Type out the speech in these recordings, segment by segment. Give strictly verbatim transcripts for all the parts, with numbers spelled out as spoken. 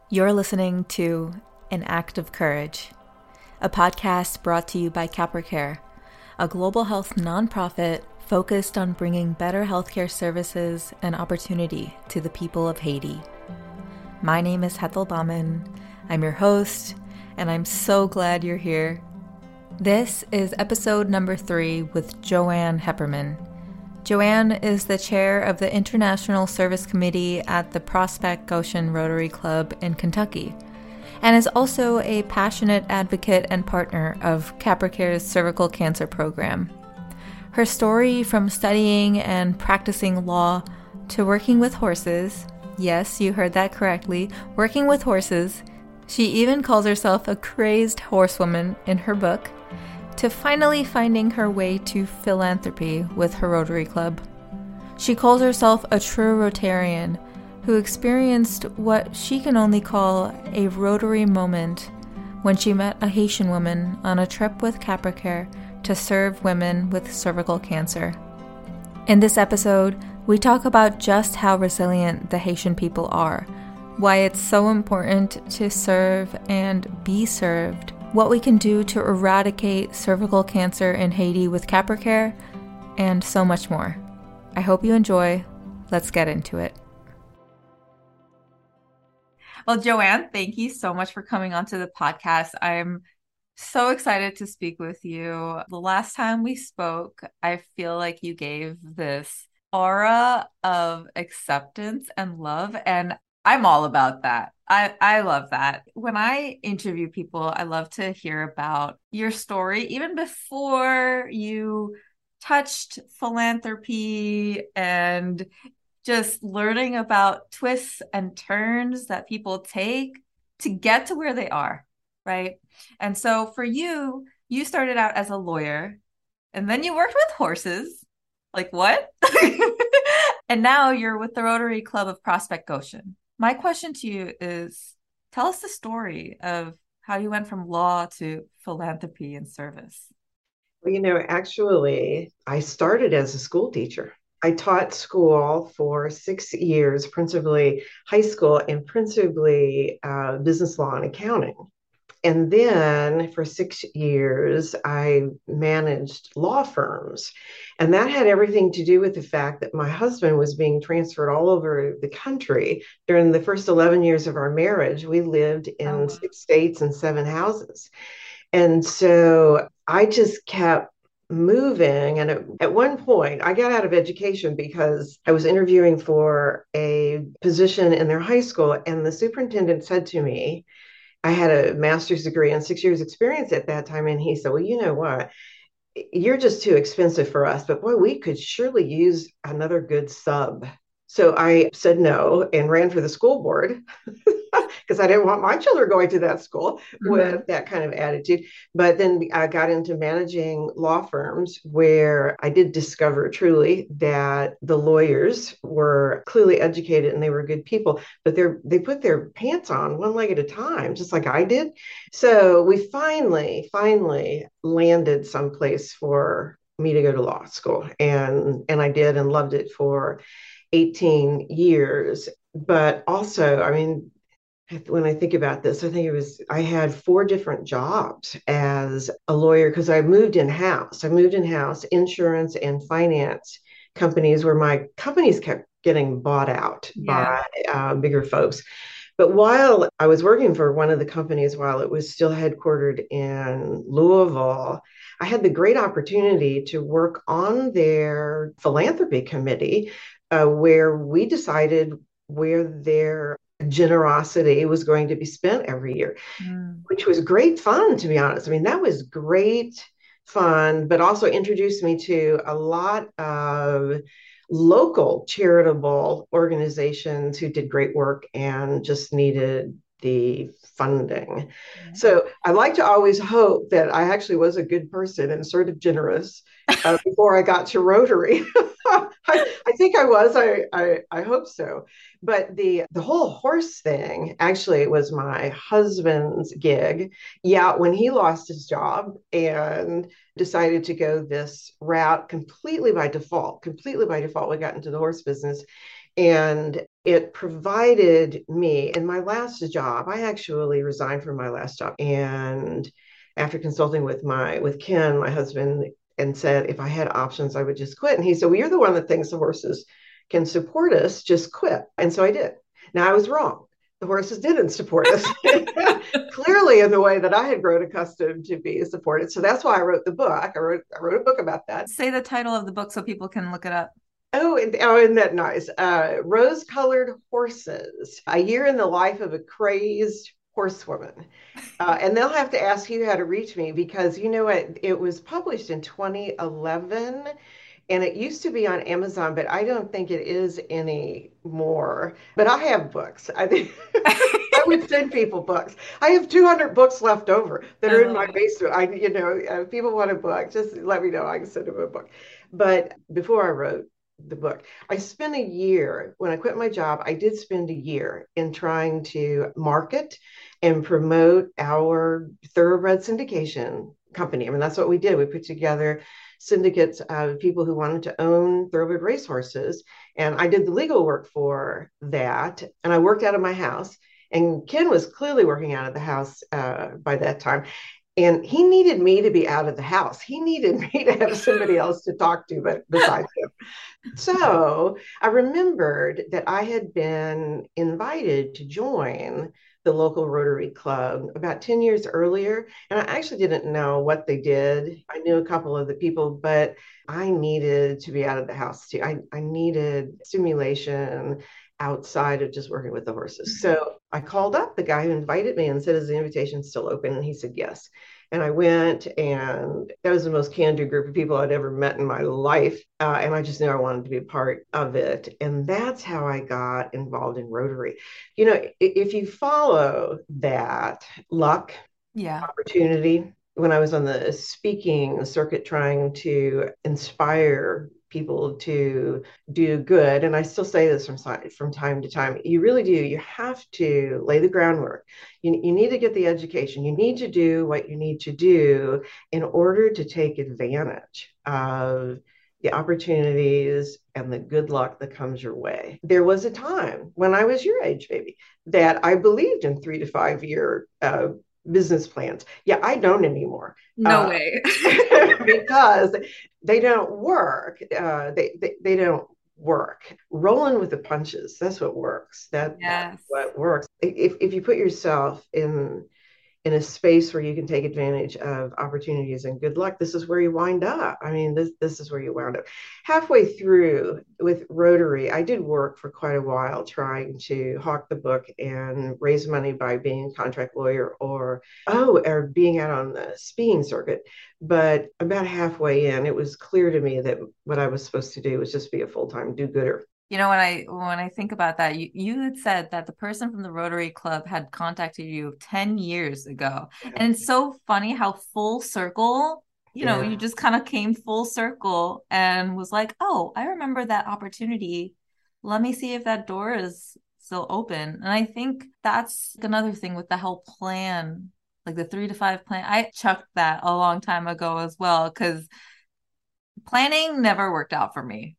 You're listening to An Act of Courage, a podcast brought to you by CapraCare, a global health nonprofit focused on bringing better healthcare services and opportunity to the people of Haiti. My name is Hetal Bauman. I'm your host, and I'm so glad you're here. This is episode number three with Joanne Hepperman. Joanne is the chair of the International Service Committee at the Prospect Goshen Rotary Club in Kentucky, and is also a passionate advocate and partner of CapraCare's cervical cancer program. Her story from studying and practicing law to working with horses, yes, you heard that correctly, working with horses, she even calls herself a crazed horsewoman in her book, to finally finding her way to philanthropy with her Rotary Club. She calls herself a true Rotarian who experienced what she can only call a Rotary moment when she met a Haitian woman on a trip with CapraCare to serve women with cervical cancer. In this episode, we talk about just how resilient the Haitian people are, why it's so important to serve and be served, what we can do to eradicate cervical cancer in Haiti with CapraCare, and so much more. I hope you enjoy. Let's get into it. Well, Joanne, thank you so much for coming onto the podcast. I'm so excited to speak with you. The last time we spoke, I feel like you gave this aura of acceptance and love, and I'm all about that. I, I love that. When I interview people, I love to hear about your story, even before you touched philanthropy and just learning about twists and turns that people take to get to where they are, right? And so for you, you started out as a lawyer, and then you worked with horses. Like what? And now you're with the Rotary Club of Prospect Goshen. My question to you is, tell us the story of how you went from law to philanthropy and service. Well, you know, actually, I started as a school teacher. I taught school for six years, principally high school and principally uh, business law and accounting. And then for six years, I managed law firms. And that had everything to do with the fact that my husband was being transferred all over the country. During the first eleven years of our marriage, we lived in Oh, wow. six states and seven houses. And so I just kept moving. And at, at one point, I got out of education because I was interviewing for a position in their high school. And the superintendent said to me, I had a master's degree and six years experience at that time. And he said, well, you know what? You're just too expensive for us, but boy, we could surely use another good sub. So I said no and ran for the school board because I didn't want my children going to that school Mm-hmm. with that kind of attitude. But then I got into managing law firms where I did discover truly that the lawyers were clearly educated and they were good people, but they're they put their pants on one leg at a time, just like I did. So we finally, finally landed someplace for me to go to law school. And, and I did and loved it for eighteen years. But also, I mean, when I think about this, I think it was, I had four different jobs as a lawyer because I moved in house. I moved in house, insurance and finance companies where my companies kept getting bought out Yeah. by uh, bigger folks. But while I was working for one of the companies, while it was still headquartered in Louisville, I had the great opportunity to work on their philanthropy committee, uh, where we decided where their generosity was going to be spent every year, Mm. which was great fun, to be honest. I mean, that was great fun, but also introduced me to a lot of local charitable organizations who did great work and just needed the funding. Yeah. So I like to always hope that I actually was a good person and sort of generous uh, before I got to Rotary. I, I think I was. I, I I hope so. But the the whole horse thing actually was my husband's gig. Yeah, when he lost his job and decided to go this route completely by default, completely by default, we got into the horse business. And it provided me in my last job. I actually resigned from my last job. And after consulting with my with Ken, my husband, and said if I had options, I would just quit. And he said, well, you're the one that thinks the horses can support us, just quit. And so I did. Now I was wrong. The horses didn't support us clearly in the way that I had grown accustomed to be supported. So that's why I wrote the book. I wrote, I wrote a book about that. Say the title of the book so people can look it up. Oh, oh, isn't that nice? Uh, Rose-Colored Horses, a year in the life of a crazed horsewoman. Uh, and they'll have to ask you how to reach me because you know what? It was published in twenty eleven and it used to be on Amazon, but I don't think it is anymore. But I have books. I think I would send people books. I have two hundred books left over that are in my basement. I, you know, if people want a book, just let me know. I can send them a book. But before I wrote the book, I spent a year when I quit my job. I did spend a year in trying to market and promote our thoroughbred syndication company. I mean, that's what we did. We put together syndicates of people who wanted to own thoroughbred racehorses. And I did the legal work for that. And I worked out of my house. And Ken was clearly working out of the house uh, by that time. And he needed me to be out of the house. He needed me to have somebody else to talk to, but besides him. So I remembered that I had been invited to join the local Rotary Club about ten years earlier. And I actually didn't know what they did. I knew a couple of the people, but I needed to be out of the house too. I, I needed stimulation outside of just working with the horses. So I called up the guy who invited me and said, is the invitation still open? And he said, yes. And I went, and that was the most can-do group of people I'd ever met in my life. Uh, and I just knew I wanted to be a part of it. And that's how I got involved in Rotary. You know, if you follow that luck, yeah, opportunity, when I was on the speaking circuit trying to inspire people to do good, and I still say this from from time to time, you really do. You have to lay the groundwork. You, you need to get the education. You need to do what you need to do in order to take advantage of the opportunities and the good luck that comes your way. There was a time when I was your age, baby, that I believed in three to five year uh, business plans. Yeah, I don't anymore. No uh, way. because they don't work. Uh, they, they they don't work. Rolling with the punches. That's what works. That, yes. That's what works. If if you put yourself in in a space where you can take advantage of opportunities and good luck, this is where you wind up. I mean, this this is where you wound up. Halfway through with Rotary, I did work for quite a while trying to hawk the book and raise money by being a contract lawyer or, oh, or being out on the speaking circuit. But about halfway in, it was clear to me that what I was supposed to do was just be a full-time do-gooder. You know, when I when I think about that, you, you had said that the person from the Rotary Club had contacted you ten years ago. And it's so funny how full circle, you know, yeah. you just kind of came full circle and was like, oh, I remember that opportunity. Let me see if that door is still open. And I think that's another thing with the health plan, like the three to five plan. I chucked that a long time ago as well, because planning never worked out for me.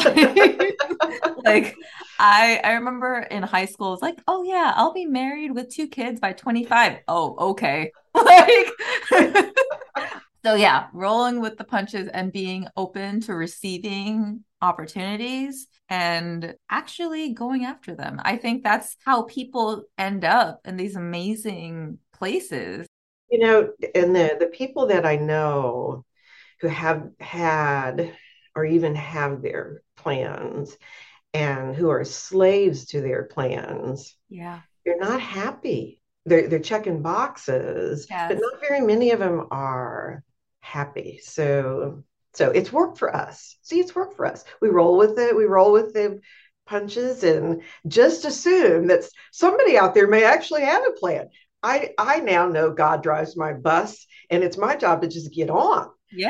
Like I I remember in high school, it's like, oh yeah, I'll be married with two kids by twenty-five. Oh, okay. Like so yeah, rolling with the punches and being open to receiving opportunities and actually going after them. I think that's how people end up in these amazing places. You know, and the the people that I know who have had or even have their plans and who are slaves to their plans, yeah, they're not happy. They're, they're checking boxes, yes. But not very many of them are happy. So, so it's worked for us. See, it's worked for us. We roll with it. We roll with the punches and just assume that somebody out there may actually have a plan. I, I now know God drives my bus and it's my job to just get on. Yeah. You know?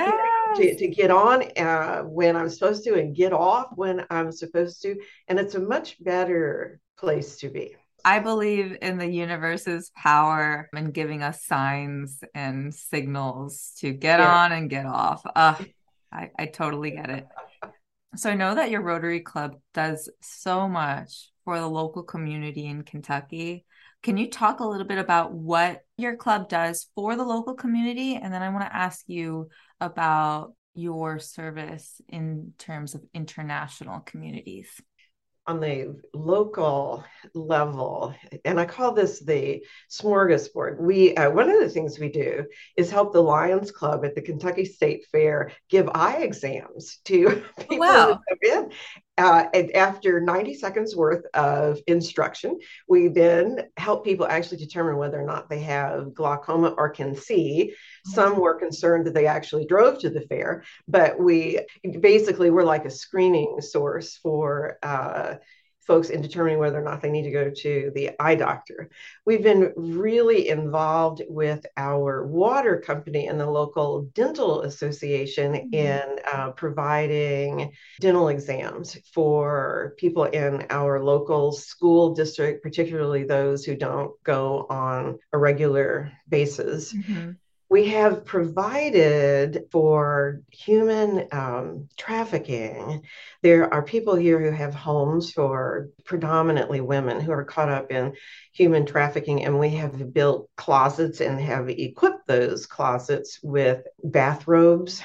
to, to get on uh, when I'm supposed to and get off when I'm supposed to. And it's a much better place to be. I believe in the universe's power and giving us signs and signals to get Yeah. on and get off. Uh, I, I totally get it. So I know that your Rotary Club does so much for the local community in Kentucky. Can you talk a little bit about what your club does for the local community? And then I want to ask you about your service in terms of international communities. On the local level, and I call this the smorgasbord. We uh, one of the things we do is help the Lions Club at the Kentucky State Fair give eye exams to people Wow. who come in. Uh, and after ninety seconds worth of instruction, we then help people actually determine whether or not they have glaucoma or can see. Some were concerned that they actually drove to the fair, but we basically we're like a screening source for uh, folks in determining whether or not they need to go to the eye doctor. We've been really involved with our water company and the local dental association mm-hmm. in uh, providing dental exams for people in our local school district, particularly those who don't go on a regular basis. Mm-hmm. We have provided for human um, trafficking. There are people here who have homes for predominantly women who are caught up in human trafficking, and we have built closets and have equipped those closets with bathrobes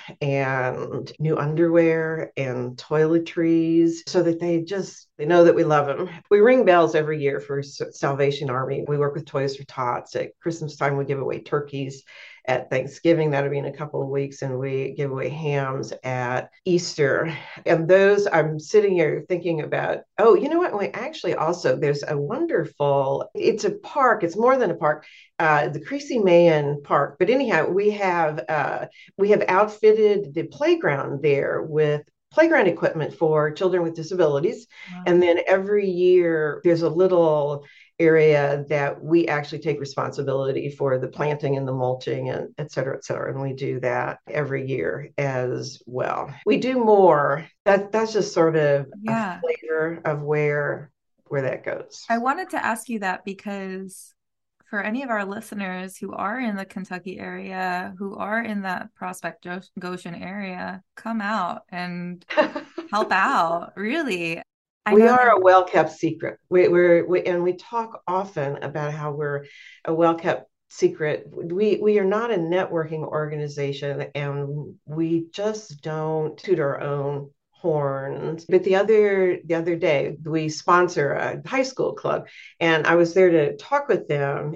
and new underwear and toiletries so that they just they know that we love them. We ring bells every year for Salvation Army. We work with Toys for Tots. At Christmas time, we give away turkeys. At Thanksgiving, that'll be in a couple of weeks, and we give away hams at Easter. And those, I'm sitting here thinking about, oh, you know what? We actually also, there's a wonderful, it's a park, it's more than a park, uh, the Creasy Mayan Park. But anyhow, we have uh, we have outfitted the playground there with playground equipment for children with disabilities. Wow. And then every year there's a little area that we actually take responsibility for the planting and the mulching and et cetera, et cetera. And we do that every year as well. We do more. That that's just sort of yeah. a flavor of where where that goes. I wanted to ask you that because for any of our listeners who are in the Kentucky area, who are in that Prospect Goshen area, come out and help out. Really. I we are that- a well-kept secret. We, we're we, and we talk often about how we're a well-kept secret. We we are not a networking organization, and we just don't toot our own horns. But the other the other day, we sponsor a high school club, and I was there to talk with them,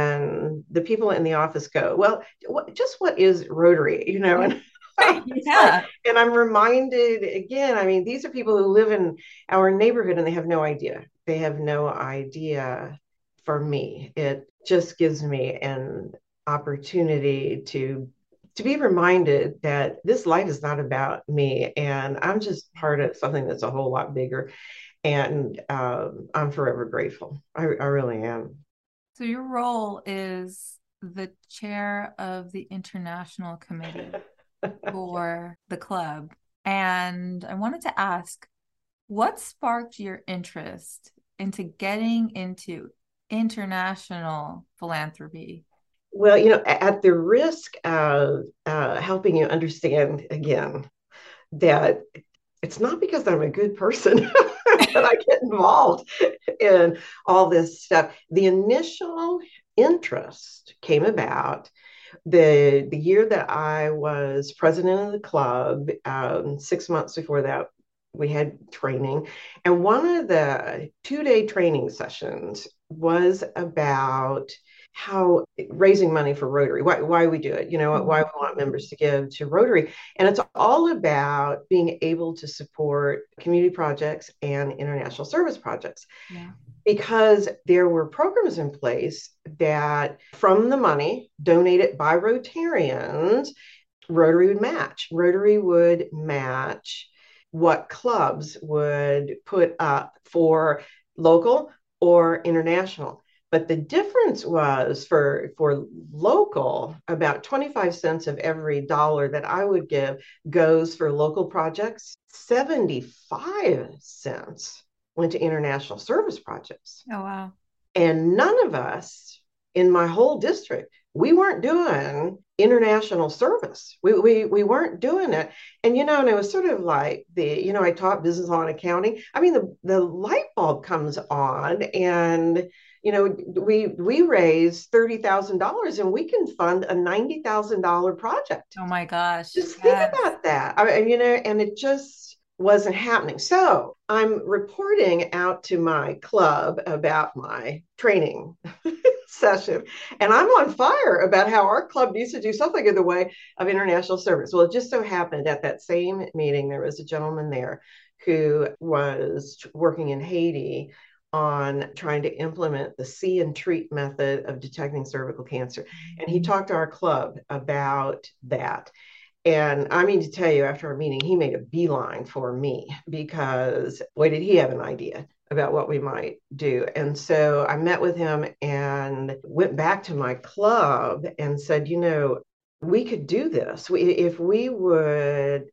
and the people in the office go, "Well, what, just what is Rotary?" You know, and yeah. Like, and I'm reminded again, I mean, these are people who live in our neighborhood and they have no idea. They have no idea. For me, it just gives me an opportunity to to be reminded that this life is not about me, and I'm just part of something that's a whole lot bigger. And um, I'm forever grateful. I, I really am. So your role is the chair of the international committee for the club. And I wanted to ask, what sparked your interest into getting into international philanthropy? Well, you know, at the risk of uh, helping you understand again that it's not because I'm a good person that I get involved in all this stuff. The initial interest came about the the year that I was president of the club. Um, six months before that, we had training, and one of the two-day training sessions was about how raising money for Rotary, why, why we do it, you know, why we want members to give to Rotary. And it's all about being able to support community projects and international service projects. Yeah. Because there were programs in place that from the money donated by Rotarians, Rotary would match. Rotary would match what clubs would put up for local or international. But the difference was for for local, about twenty-five cents of every dollar that I would give goes for local projects. seventy-five cents went to international service projects. Oh, wow. And none of us in my whole district, we weren't doing international service. We, we, we weren't doing it. And, you know, and it was sort of like the, you know, I taught business law and accounting. I mean, the, the light bulb comes on and, you know, we, we raise thirty thousand dollars and we can fund a ninety thousand dollars project. Oh my gosh. Just think Yes. about that. I mean, you know, and it just wasn't happening. So I'm reporting out to my club about my training session, and I'm on fire about how our club needs to do something in the way of international service. Well, it just so happened at that same meeting, there was a gentleman there who was working in Haiti on trying to implement the see and treat method of detecting cervical cancer. And he talked to our club about that. And I mean to tell you, after our meeting, he made a beeline for me because, boy, did he have an idea about what we might do. And so I met with him and went back to my club and said, you know, we could do this. We, if we would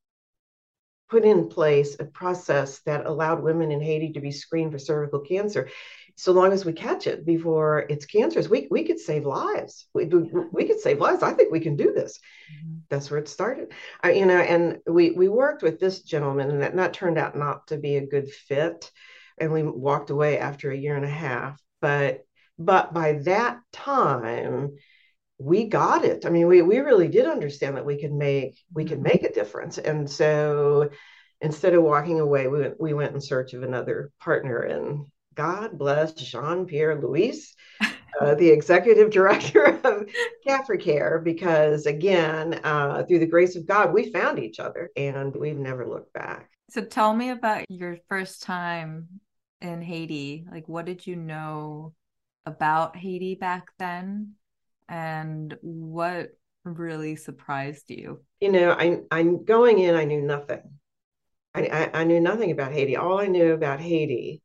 put in place a process that allowed women in Haiti to be screened for cervical cancer, so long as we catch it before it's cancerous, we, we could save lives. We, we could save lives. I think we can do this. Mm-hmm. That's where it started. I, you know, and we, we worked with this gentleman, and that, and that turned out not to be a good fit. And we walked away after a year and a half. But, but by that time, we got it. I mean, we, we really did understand that we could make, we could make a difference. And so instead of walking away, we went, we went in search of another partner, and God bless Jean-Pierre Louis, uh, the executive director of CapraCare, because again, uh, through the grace of God, we found each other and we've never looked back. So tell me about your first time in Haiti. Like, what did you know about Haiti back then? And what really surprised you? You know, I, I'm going in, I knew nothing. I, I, I knew nothing about Haiti. All I knew about Haiti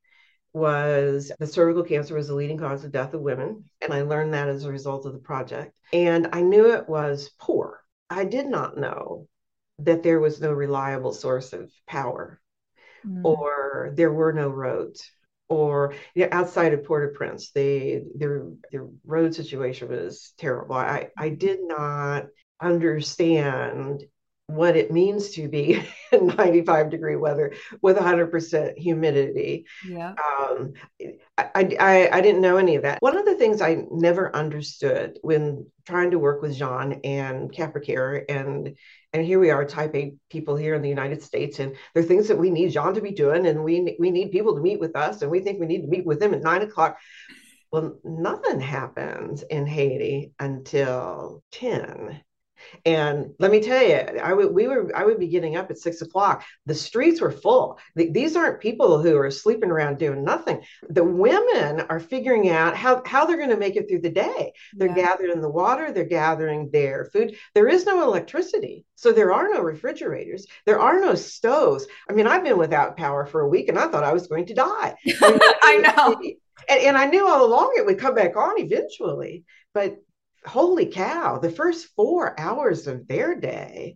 was that cervical cancer was the leading cause of death of women. And I learned that as a result of the project. And I knew it was poor. I did not know that there was no reliable source of power, mm. or there were no roads, or you know, outside of Port-au-Prince, the, the, the road situation was terrible. I, I did not understand what it means to be in ninety-five degree weather with one hundred percent humidity. Yeah. Um, I, I, I didn't know any of that. One of the things I never understood when trying to work with Jean and CapraCare, and and here we are, type A people here in the United States, and there are things that we need Jean to be doing, and we we need people to meet with us, and we think we need to meet with them at nine o'clock. Well, nothing happens in Haiti until ten. And let me tell you, I would we were I would be getting up at six o'clock. The streets were full. The, these aren't people who are sleeping around doing nothing. The women are figuring out how, how they're going to make it through the day. They're yeah. gathering the water, they're gathering their food. There is no electricity, so there are no refrigerators. There are no stoves. I mean, I've been without power for a week, and I thought I was going to die. I, mean, I know. And, and I knew all along it would come back on eventually, but holy cow, the first four hours of their day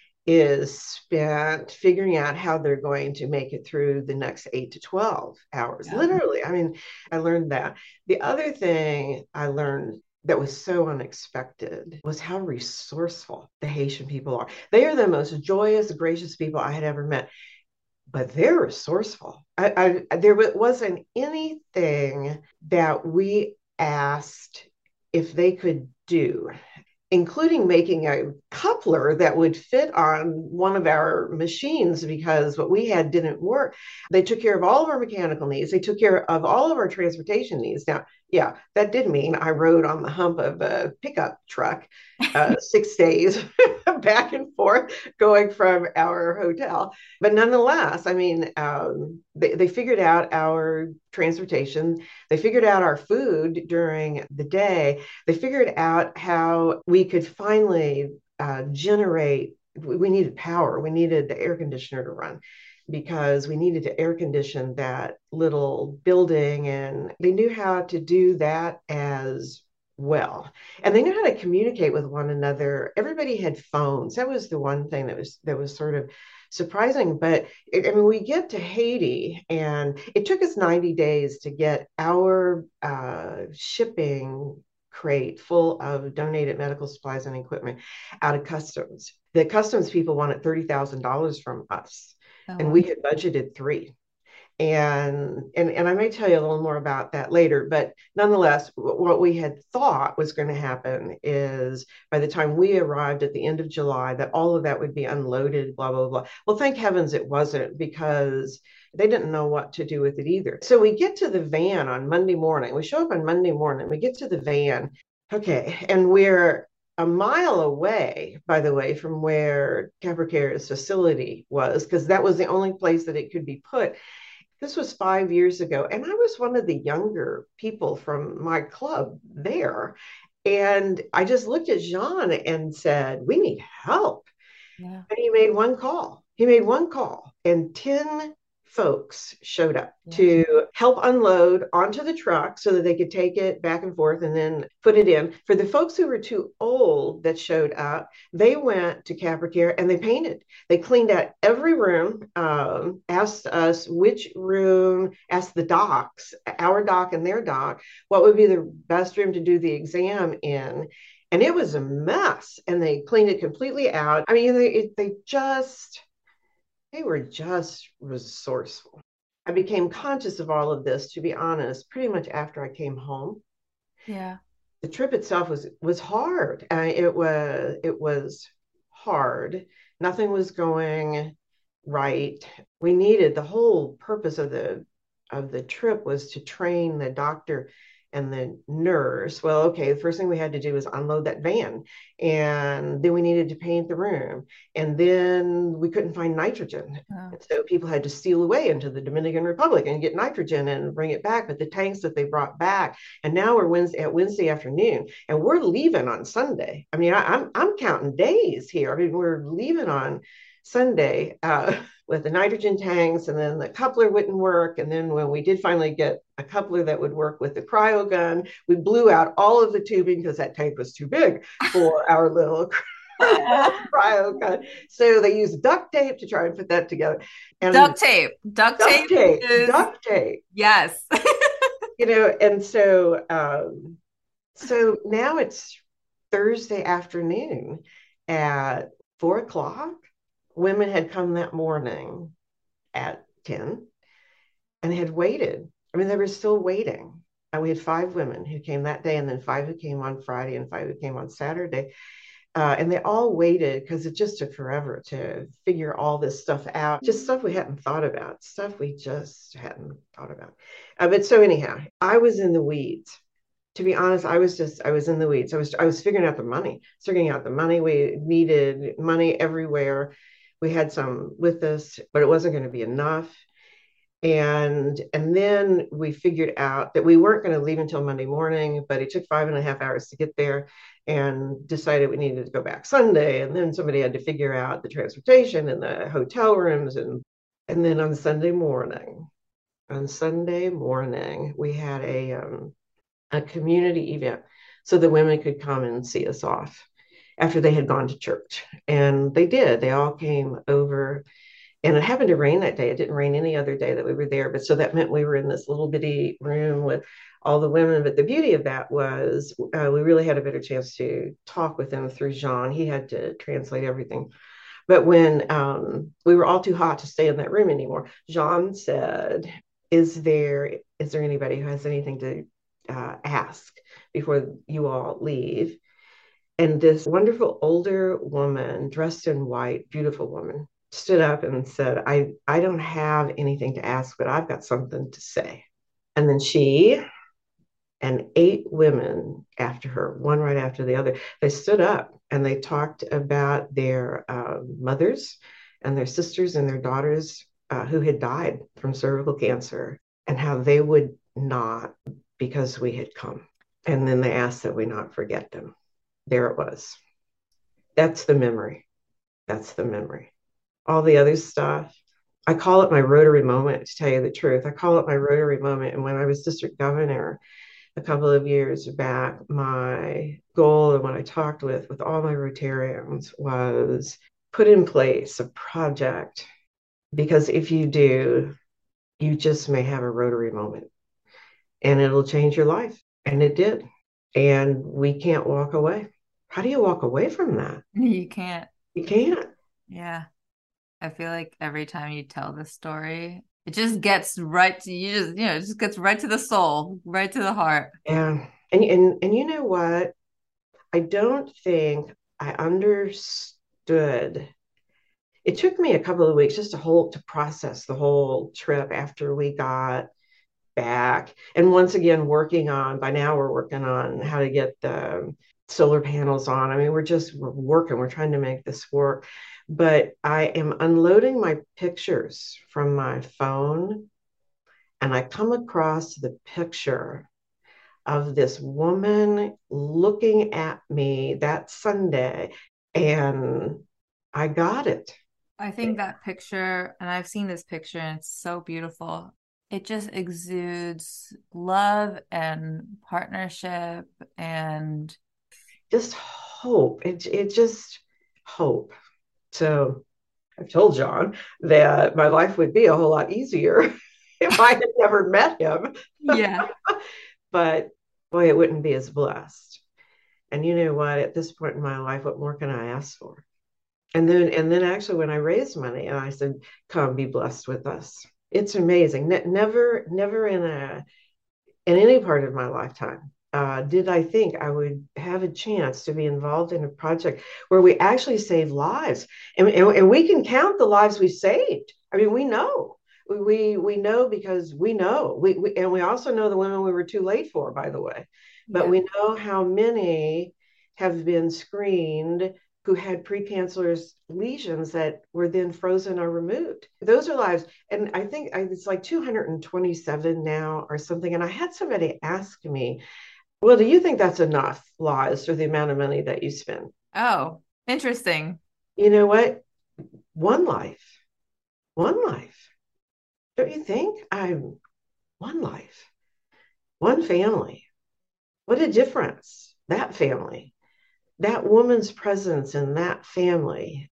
is spent figuring out how they're going to make it through the next eight to twelve hours. Yeah. Literally. I mean, I learned that. The other thing I learned that was so unexpected was how resourceful the Haitian people are. They are the most joyous, gracious people I had ever met, but they're resourceful. I, I, there wasn't anything that we asked if they could do, including making a coupler that would fit on one of our machines because what we had didn't work. They took care of all of our mechanical needs. They took care of all of our transportation needs. Now, yeah, that did mean I rode on the hump of a pickup truck uh, six days back and forth going from our hotel. But nonetheless, I mean, um, they, they figured out our transportation. They figured out our food during the day. They figured out how we could finally uh, generate. We needed power. We needed the air conditioner to run. because we needed to air condition that little building. And they knew how to do that as well. And they knew how to communicate with one another. Everybody had phones. That was the one thing that was that was sort of surprising. But it, I mean, we get to Haiti, and it took us ninety days to get our uh, shipping crate full of donated medical supplies and equipment out of customs. The customs people wanted thirty thousand dollars from us, Oh, and wow. we had budgeted three. And, and and I may tell you a little more about that later, but nonetheless, what we had thought was going to happen is by the time we arrived at the end of July, that all of that would be unloaded, blah, blah, blah. Well, thank heavens it wasn't, because they didn't know what to do with it either. So we get to the van on Monday morning. We show up on Monday morning. We get to the van. Okay. And we're a mile away, by the way, from where Capricare's facility was, because that was the only place that it could be put. This was five years ago, and I was one of the younger people from my club there. And I just looked at Jean and said, "We need help." Yeah. And he made one call. He made one call, and ten folks showed up yeah. to help unload onto the truck so that they could take it back and forth and then put it in. For the folks who were too old that showed up, they went to Capricare and they painted. They cleaned out every room, um, asked us which room, asked the docs, our doc and their doc, what would be the best room to do the exam in. And it was a mess, and they cleaned it completely out. I mean, they, they just... They were just resourceful. I became conscious of all of this, to be honest, pretty much after I came home. Yeah. The trip itself was was hard. Uh, it was it was hard. Nothing was going right. We needed, the whole purpose of the of the trip was to train the doctor and the nurse. Well, okay, the first thing we had to do was unload that van, and then we needed to paint the room, and then we couldn't find nitrogen. Oh. And so people had to steal away into the Dominican Republic and get nitrogen and bring it back, but the tanks that they brought back, and now we're Wednesday at Wednesday afternoon, and we're leaving on Sunday. I mean, I, I'm I'm counting days here. I mean, we're leaving on Sunday uh, with the nitrogen tanks, and then the coupler wouldn't work. And then when we did finally get a coupler that would work with the cryo gun, we blew out all of the tubing because that tank was too big for our little cryo gun. So they used duct tape to try and put that together. And duct tape, duct, duct tape, tape, is... duct tape. Yes. You know, and so, um, so now it's Thursday afternoon at four o'clock. Women had come that morning at ten and had waited. I mean, they were still waiting. And we had five women who came that day, and then five who came on Friday, and five who came on Saturday. Uh, and they all waited because it just took forever to figure all this stuff out. Just stuff we hadn't thought about, stuff we just hadn't thought about. Uh, but so anyhow, I was in the weeds. To be honest, I was just, I was in the weeds. I was, I was figuring out the money, figuring out the money. We needed money everywhere. We had some with us, but it wasn't going to be enough. And, and then we figured out that we weren't going to leave until Monday morning, but it took five and a half hours to get there, and decided we needed to go back Sunday. And then somebody had to figure out the transportation and the hotel rooms. And, and then on Sunday morning, on Sunday morning, we had a, um, a community event so the women could come and see us off after they had gone to church. And they did. They all came over. And it happened to rain that day. It didn't rain any other day that we were there. But so that meant we were in this little bitty room with all the women. But the beauty of that was uh, we really had a better chance to talk with them through Jean. He had to translate everything. But when um, we were all too hot to stay in that room anymore, Jean said, is there, is there anybody who has anything to uh, ask before you all leave? And this wonderful older woman, dressed in white, beautiful woman, stood up and said, I, I don't have anything to ask, but I've got something to say. And then she and eight women after her, one right after the other, they stood up and they talked about their uh, mothers and their sisters and their daughters uh, who had died from cervical cancer, and how they would not, because we had come. And then they asked that we not forget them. There it was. That's the memory. That's the memory. All the other stuff, I call it my Rotary moment, to tell you the truth. I call it my Rotary moment. And when I was district governor a couple of years back, my goal and what I talked with with all my Rotarians was put in place a project, because if you do, you just may have a Rotary moment and it'll change your life. And it did. And we can't walk away. How do you walk away from that? You can't. You can't. Yeah. I feel like every time you tell this story, it just gets right to you, just, you know, it just gets right to the soul, right to the heart. Yeah. And and and you know what? I don't think I understood. It took me a couple of weeks just to hold to process the whole trip after we got back. And once again, working on, by now we're working on how to get the solar panels on. I mean, we're just we're working, we're trying to make this work. But I am unloading my pictures from my phone, and I come across the picture of this woman looking at me that Sunday, and I got it. I think that picture, and I've seen this picture, and it's so beautiful. It just exudes love and partnership and just hope. It, it just hope. So I've told John that my life would be a whole lot easier if I had never met him. yeah. But boy, it wouldn't be as blessed. And you know what? At this point in my life, what more can I ask for? And then, and then actually, when I raised money, and I said, "Come, be blessed with us." It's amazing. Ne- never, never in a in any part of my lifetime uh, did I think I would have a chance to be involved in a project where we actually save lives, and, and, and we can count the lives we saved. I mean, we know. We, we we know because we know. We, we and we also know the women we were too late for, by the way. But Yeah. we know how many have been screened who had precancerous lesions that were then frozen or removed. Those are lives. And I think it's like two hundred twenty-seven now or something. And I had somebody ask me, well, do you think that's enough lives for the amount of money that you spend? Oh, interesting. You know what? One life, one life. Don't you think? I'm one life, one family. What a difference that family, that woman's presence in that family.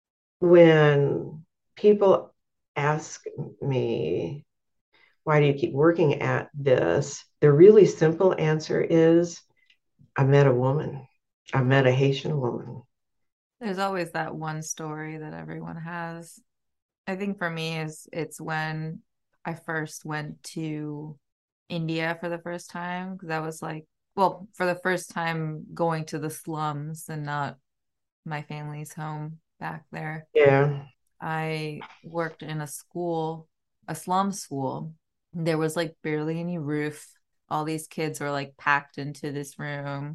When people ask me, why do you keep working at this? The really simple answer is, I met a woman. I met a Haitian woman. There's always that one story that everyone has. I think for me is it's when I first went to India for the first time, because I was like, well, for the first time going to the slums and not my family's home back there. Yeah. I worked in a school, a slum school. There was like barely any roof. All these kids were like packed into this room.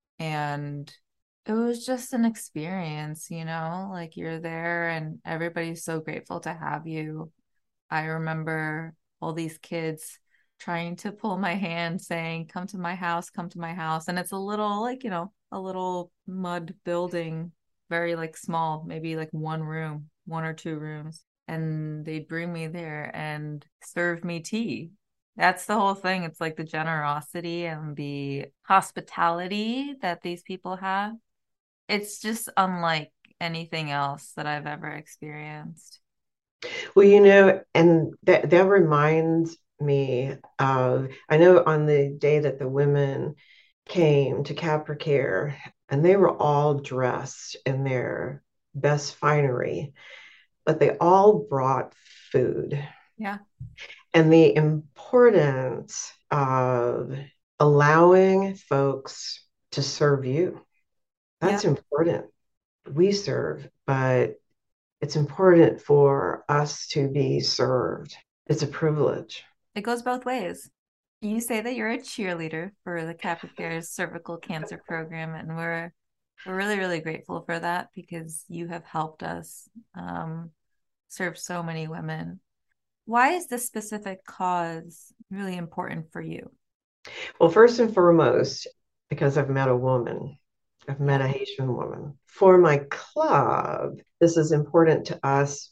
And it was just an experience, you know, like you're there and everybody's so grateful to have you. I remember all these kids trying to pull my hand saying, "Come to my house, come to my house." And it's a little like, you know, a little mud building, very like small, maybe like one room, one or two rooms. And they'd bring me there and serve me tea. That's the whole thing. It's like the generosity and the hospitality that these people have. It's just unlike anything else that I've ever experienced. Well, you know, and that that reminds me of, I know on the day that the women came to Capricare, and they were all dressed in their best finery, but they all brought food. Yeah. And the importance of allowing folks to serve you. That's Yeah. important. We serve, but it's important for us to be served. It's a privilege. It goes both ways. You say that you're a cheerleader for the Capricare's cervical cancer program, and we're we're really, really grateful for that because you have helped us um, serve so many women. Why is this specific cause really important for you? Well, first and foremost, because I've met a woman. I've met Yeah. a Haitian woman. For my club, this is important to us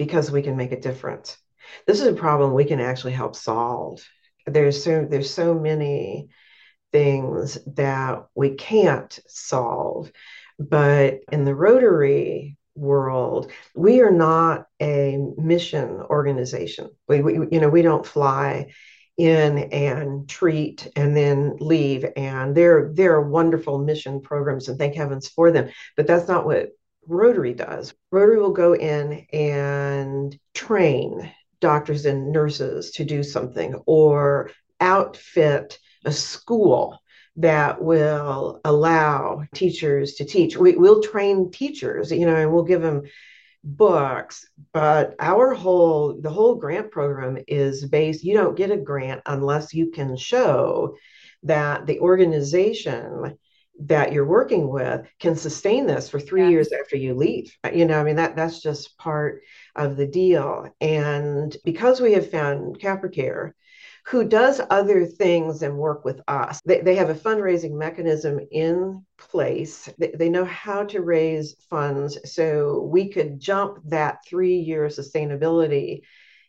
because we can make a difference. This is a problem we can actually help solve. There's so there's so many things that we can't solve, but in the Rotary world, we are not a mission organization. We, we you know we don't fly in and treat and then leave. And there there are wonderful mission programs, and thank heavens for them. But that's not what Rotary does. Rotary will go in and train doctors and nurses to do something, or outfit a school that will allow teachers to teach. We, we'll train teachers, you know, and we'll give them books, but our whole, the whole grant program is based, you don't get a grant unless you can show that the organization that you're working with can sustain this for three yeah. years after you leave. You know, I mean, that that's just part of the deal. And because we have found CapraCare, who does other things and work with us, they, they have a fundraising mechanism in place. They, they know how to raise funds, so we could jump that three-year sustainability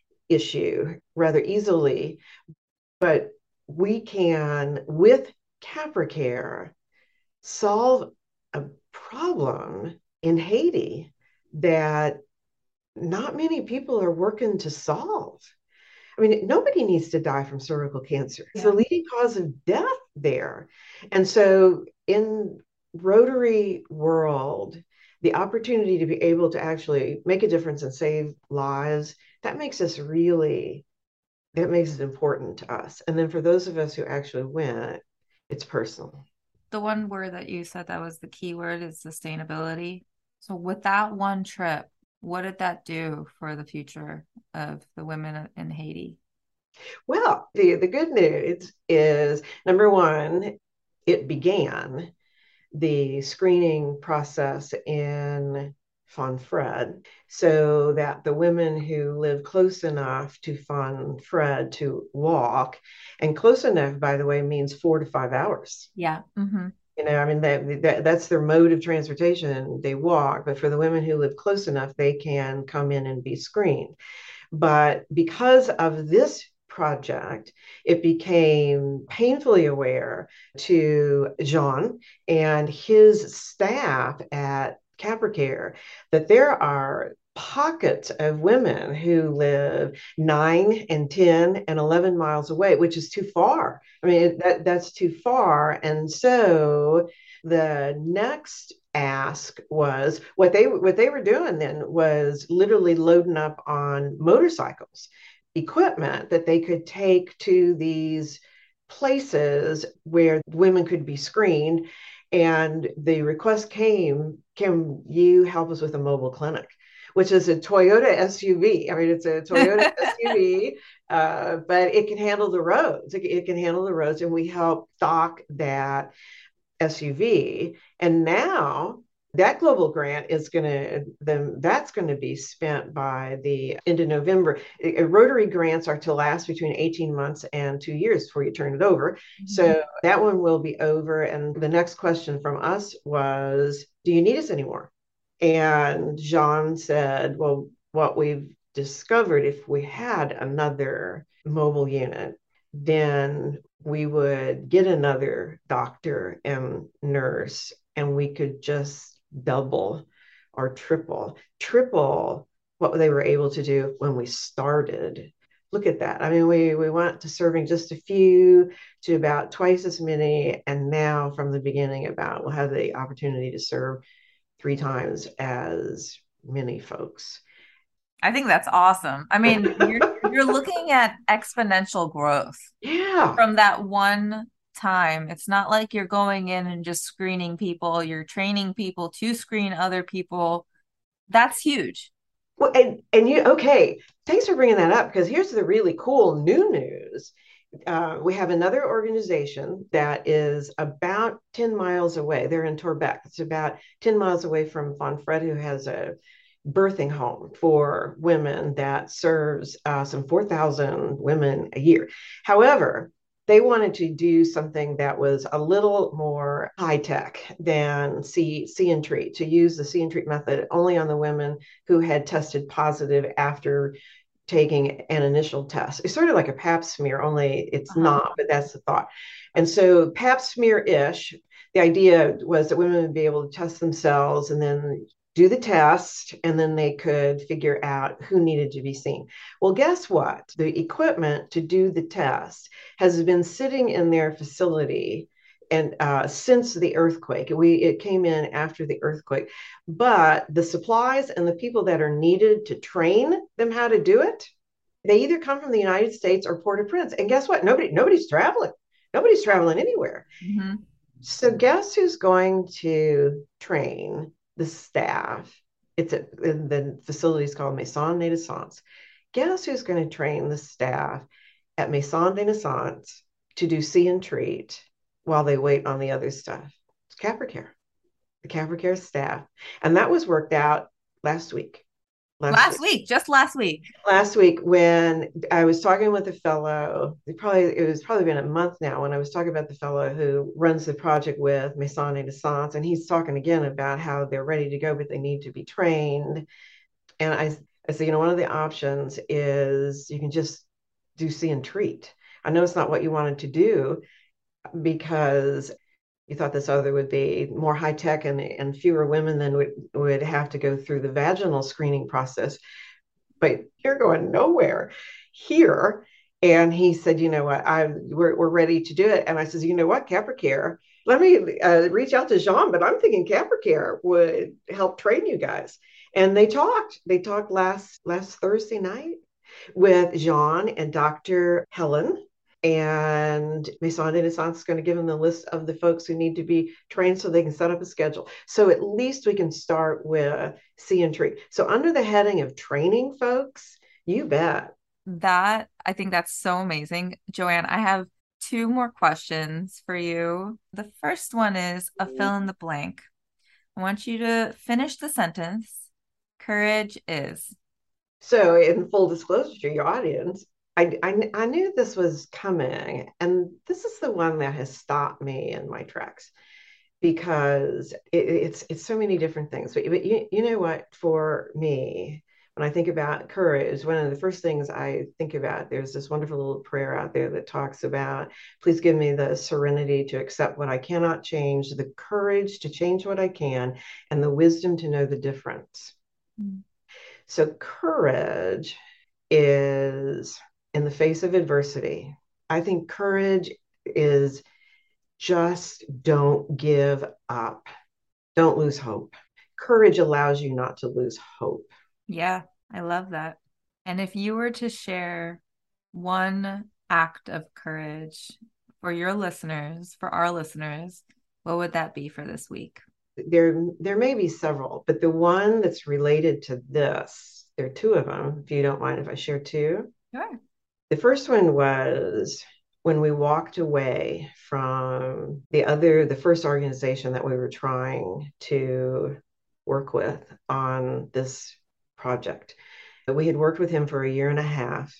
issue rather easily. But we can, with CapraCare, solve a problem in Haiti that not many people are working to solve. I mean, nobody needs to die from cervical cancer. It's yeah. the leading cause of death there. And so in Rotary world, the opportunity to be able to actually make a difference and save lives, that makes us really, that makes it important to us. And then for those of us who actually went, it's personal. The one word that you said that was the key word is sustainability. So with that one trip, what did that do for the future of the women in Haiti? Well, the, the good news is, number one, it began the screening process in Fonfred, so that the women who live close enough to Fonfred to walk, and close enough, by the way, means four to five hours. Yeah. Mm-hmm. You know, I mean, that, that that's their mode of transportation. They walk, but for the women who live close enough, they can come in and be screened. But because of this project, it became painfully aware to Jean and his staff at CapraCare that there are pockets of women who live nine and ten and eleven miles away, which is too far. I mean, that that's too far. And so the next ask was, what they what they were doing then was literally loading up on motorcycles equipment that they could take to these places where women could be screened. And the request came, can you help us with a mobile clinic? Which is a Toyota S U V. I mean, it's a Toyota S U V, uh, but it can handle the roads. It, it can handle the roads, and we help stock that S U V. And now that global grant is going to, then that's going to be spent by the end of November. Rotary grants are to last between eighteen months and two years before you turn it over. Mm-hmm. So that one will be over. And the next question from us was, do you need us anymore? And Jean said, well, what we've discovered, if we had another mobile unit, then we would get another doctor and nurse, and we could just double or triple, triple what they were able to do when we started. Look at that. I mean, we, we went to serving just a few to about twice as many. And now from the beginning, about we'll have the opportunity to serve three times as many folks. I think that's awesome. I mean, you're, you're looking at exponential growth. Yeah. From that one time. It's not like you're going in and just screening people. You're training people to screen other people. That's huge. Well, and, and you, okay, thanks for bringing that up, because here's the really cool new news. Uh, we have another organization that is about ten miles away. They're in Torbec. It's about ten miles away from Fonfred, who has a birthing home for women that serves uh, some four thousand women a year. However, they wanted to do something that was a little more high tech than see, see and treat, to use the see and treat method only on the women who had tested positive after taking an initial test. It's sort of like a pap smear, only it's uh-huh. not, but that's the thought. And so pap smear-ish, the idea was that women would be able to test themselves and then do the test, and then they could figure out who needed to be seen. Well, guess what? The equipment to do the test has been sitting in their facility and uh, since the earthquake. We it came in after the earthquake, but the supplies and the people that are needed to train them how to do it, they either come from the United States or Port-au-Prince. And guess what? Nobody nobody's traveling. Nobody's traveling anywhere. Mm-hmm. So guess who's going to train the staff? It's at the facility is called Maison de Naissance. Guess who's going to train the staff at Maison de Naissance to do see and treat while they wait on the other stuff? It's CapraCare, the CapraCare staff. And that was worked out last week. Last, last week. week, just last week. Last week, when I was talking with a fellow, it probably it was probably been a month now when I was talking about the fellow who runs the project with Maison de Naissance, and he's talking again about how they're ready to go, but they need to be trained. And I, I said, you know, one of the options is you can just do see and treat. I know it's not what you wanted to do, because you thought this other would be more high tech and, and fewer women than would, would have to go through the vaginal screening process. But you're going nowhere here. And he said, you know what, I we're, we're ready to do it. And I said, you know what, CapraCare, let me uh, reach out to Jean, but I'm thinking CapraCare would help train you guys. And they talked, they talked last, last Thursday night with Jean and Doctor Helen. And Maison de Naissance is going to give them the list of the folks who need to be trained so they can set up a schedule. So at least we can start with see and treat. So under the heading of training folks, you bet. That, I think that's so amazing. Joanne, I have two more questions for you. The first one is a fill in the blank. I want you to finish the sentence. Courage is. So in full disclosure to your audience, I, I, I knew this was coming, and this is the one that has stopped me in my tracks, because it, it's it's so many different things. But, but you, you know what, for me, when I think about courage, one of the first things I think about, there's this wonderful little prayer out there that talks about, please give me the serenity to accept what I cannot change, the courage to change what I can, and the wisdom to know the difference. Mm-hmm. So courage is in the face of adversity. I think courage is just don't give up. Don't lose hope. Courage allows you not to lose hope. Yeah, I love that. And if you were to share one act of courage for your listeners, for our listeners, what would that be for this week? There, there may be several, but the one that's related to this, there are two of them, if you don't mind if I share two. Sure. The first one was when we walked away from the other, the first organization that we were trying to work with on this project. We had worked with him for a year and a half,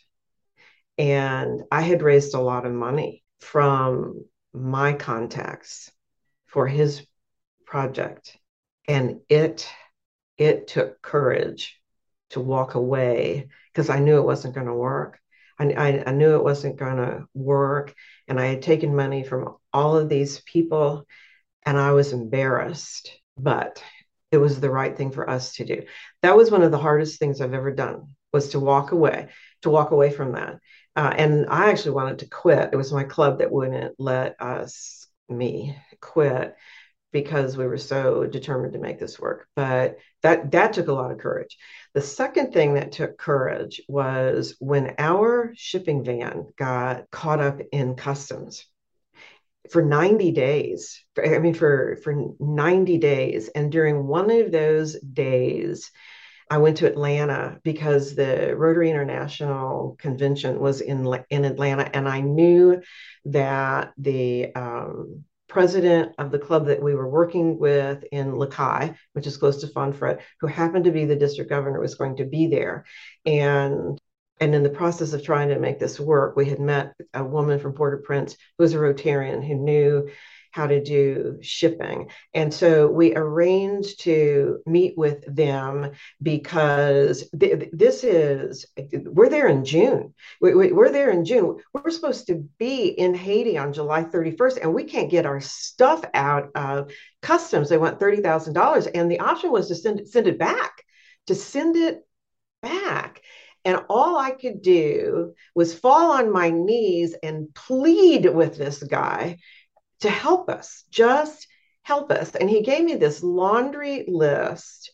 and I had raised a lot of money from my contacts for his project. And it, it took courage to walk away, because I knew it wasn't going to work. I, I knew it wasn't going to work. And I had taken money from all of these people, and I was embarrassed, but it was the right thing for us to do. That was one of the hardest things I've ever done, was to walk away, to walk away from that. Uh, and I actually wanted to quit. It was my club that wouldn't let us, me, quit, because we were so determined to make this work. But that, that took a lot of courage. The second thing that took courage was when our shipping van got caught up in customs for ninety days. I mean, for, for ninety days. And during one of those days, I went to Atlanta because the Rotary International Convention was in, in Atlanta. And I knew that the um, president of the club that we were working with in Lakai, which is close to Fonfret, who happened to be the district governor, was going to be there. And And in the process of trying to make this work, we had met a woman from Port-au-Prince who was a Rotarian who knew how to do shipping. And so we arranged to meet with them because th- this is, we're there in June. We, we, we're there in June. We're supposed to be in Haiti on July thirty-first, and we can't get our stuff out of customs. They want thirty thousand dollars. And the option was to send, send it back, to send it back. And all I could do was fall on my knees and plead with this guy to help us, just help us. And he gave me this laundry list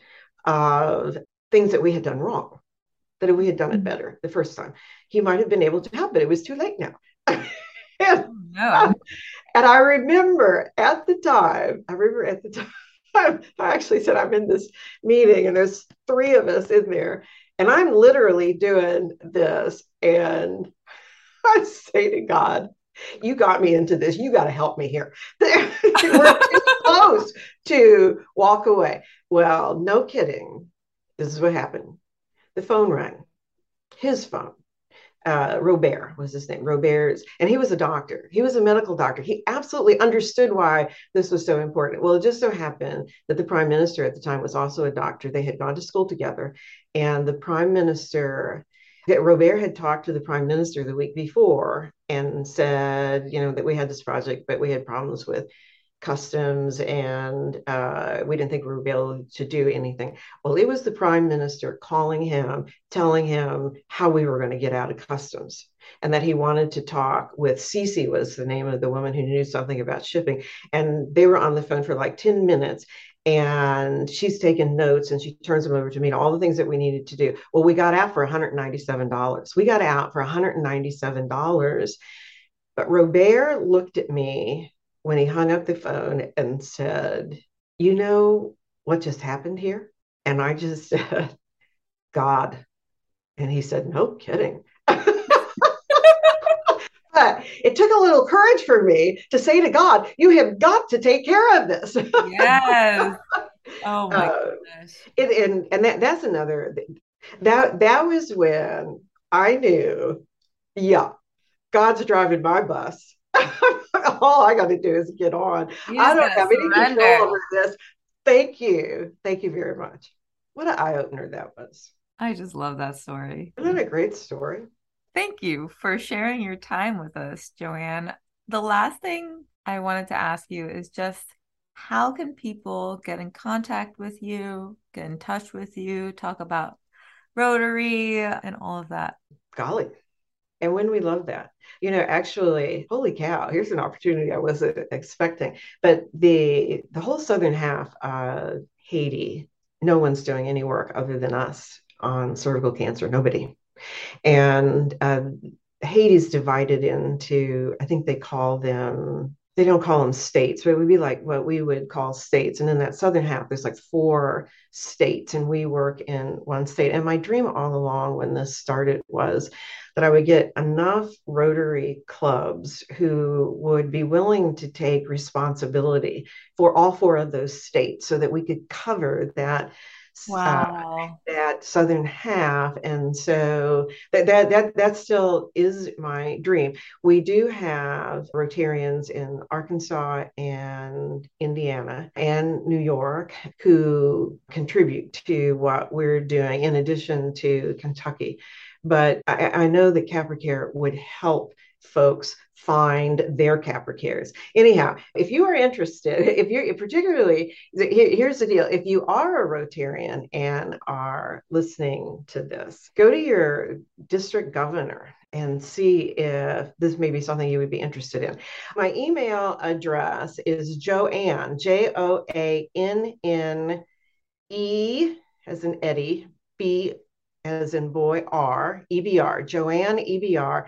of things that we had done wrong, that we had done it better the first time. He might have been able to help, but it was too late now. and, No. and I remember at the time, I remember at the time, I actually said, I'm in this meeting and there's three of us in there. And I'm literally doing this. And I say to God, you got me into this. You got to help me here. We're too close to walk away. Well, no kidding. This is what happened. The phone rang, his phone. Uh, Robert was his name, Robert's, and he was a doctor. He was a medical doctor. He absolutely understood why this was so important. Well, it just so happened that the prime minister at the time was also a doctor. They had gone to school together, and the prime minister, Robert had talked to the prime minister the week before and said, you know, that we had this project, but we had problems with customs and uh, we didn't think we would be able to do anything. Well, it was the prime minister calling him, telling him how we were going to get out of customs and that he wanted to talk with Cece, was the name of the woman who knew something about shipping. And they were on the phone for like ten minutes. And she's taking notes and she turns them over to me, all the things that we needed to do. Well, we got out for one hundred ninety-seven dollars. We got out for one hundred ninety-seven dollars. But Robert looked at me when he hung up the phone and said, you know what just happened here? And I just said, God. And he said, no kidding. But it took a little courage for me to say to God, you have got to take care of this. Yes. Oh my uh, goodness. And, and, and that, that's another, that, that was when I knew, yeah, God's driving my bus. All I got to do is get on. You I just don't gotta have any surrender. control over this. Thank you. Thank you very much. What an eye opener that was. I just love that story. Isn't that a great story? Thank you for sharing your time with us, Joanne. The last thing I wanted to ask you is just how can people get in contact with you, get in touch with you, talk about Rotary and all of that? Golly. And when we love that, you know, actually, holy cow, here's an opportunity I wasn't expecting. But the the whole southern half of Haiti, no one's doing any work other than us on cervical cancer, nobody. And uh, Haiti's divided into, I think they call them, they don't call them states, but it would be like what we would call states. And in that southern half, there's like four states, and we work in one state. And my dream all along when this started was that I would get enough Rotary clubs who would be willing to take responsibility for all four of those states so that we could cover that Wow. Uh, that southern half. And so that, that that that still is my dream. We do have Rotarians in Arkansas and Indiana and New York who contribute to what we're doing in addition to Kentucky. But I, I know that CapraCare would help folks find their CapraCares. Anyhow, if you are interested, if you're particularly, here's the deal. If you are a Rotarian and are listening to this, go to your district governor and see if this may be something you would be interested in. My email address is Joanne, J O A N N E as in Eddie, B as in boy, R, E B R, Joanne E B R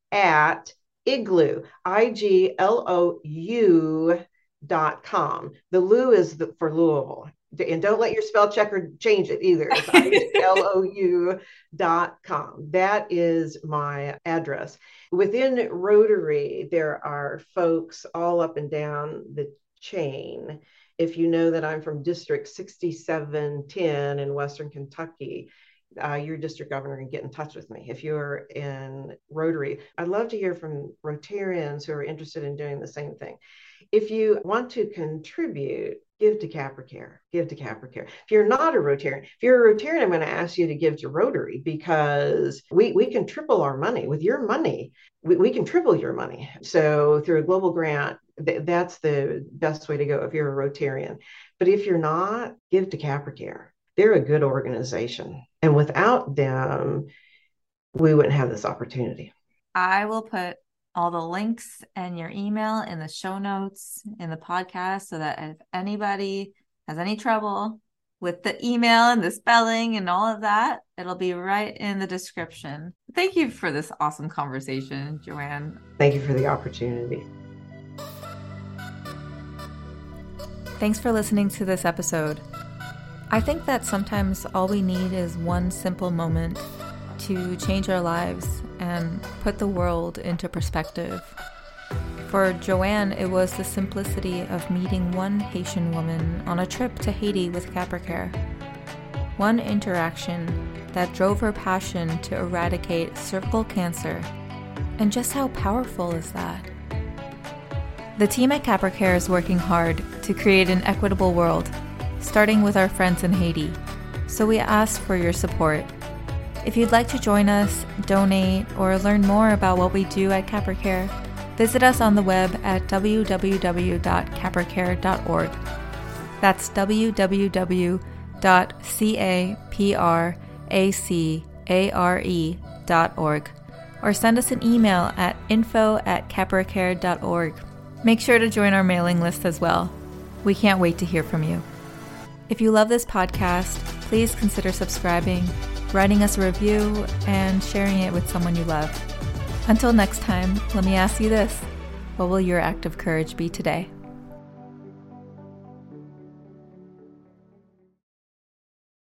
at Igloo, I G L O U dot com. The Lou is the, for Louisville. And don't let your spell checker change it either. It's I G L O U dot com. That is my address. Within Rotary, there are folks all up and down the chain. If you know that I'm from District sixty-seven ten in Western Kentucky, uh, your district governor and get in touch with me. If you're in Rotary, I'd love to hear from Rotarians who are interested in doing the same thing. If you want to contribute, give to CapraCare, give to CapraCare. If you're not a Rotarian, if you're a Rotarian, I'm going to ask you to give to Rotary, because we, we can triple our money. With your money, we, we can triple your money. So through a global grant, th- that's the best way to go if you're a Rotarian. But if you're not, give to CapraCare. They're a good organization. And without them, we wouldn't have this opportunity. I will put all the links and your email in the show notes in the podcast, so that if anybody has any trouble with the email and the spelling and all of that, it'll be right in the description. Thank you for this awesome conversation, Joanne. Thank you for the opportunity. Thanks for listening to this episode. I think that sometimes all we need is one simple moment to change our lives and put the world into perspective. For Joanne, it was the simplicity of meeting one Haitian woman on a trip to Haiti with CapraCare. One interaction that drove her passion to eradicate cervical cancer. And just how powerful is that? The team at CapraCare is working hard to create an equitable world, starting with our friends in Haiti. So we ask for your support. If you'd like to join us, donate, or learn more about what we do at CapraCare, visit us on the web at w w w dot capracare dot org. That's w w w dot capracare dot org. Or send us an email at info at capracare dot org. Make sure to join our mailing list as well. We can't wait to hear from you. If you love this podcast, please consider subscribing, writing us a review, and sharing it with someone you love. Until next time, let me ask you this: what will your act of courage be today?